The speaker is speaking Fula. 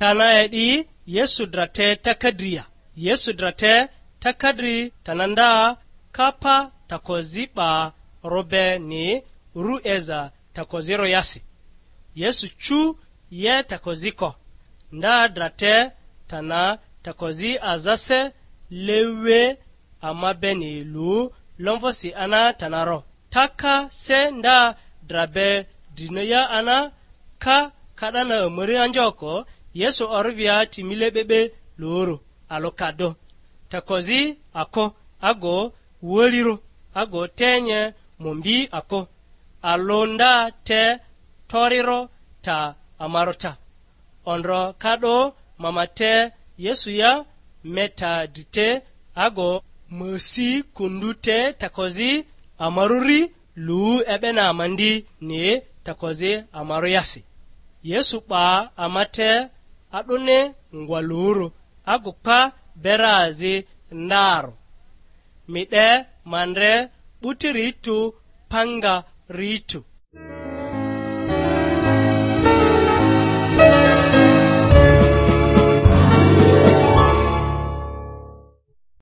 tana edi Yesu drate takadriya. Yesu drate takadri tananda kapa takoziba robe ni rueza takoziro yasi. Yesu chu ye takoziko. Nda drate tana takozi azase lewe amabeni lu lomvosi ana tanaro. Taka se nda drabe dinaya ana ka kadana muri anjoko Yesu orvia timile bebe loro alokado. Takozi ako ago woliro ago tenye mumbi ako alonda te toriro ta amarota onro kado mamate Yesu ya meta dite ago musi kundute takozi amaruri lu ebena mandi ni takozi amaruyasi. Yesu ba amate adone ngwaluru ago pa berazi ndaro mide mandre butiritu panga ritu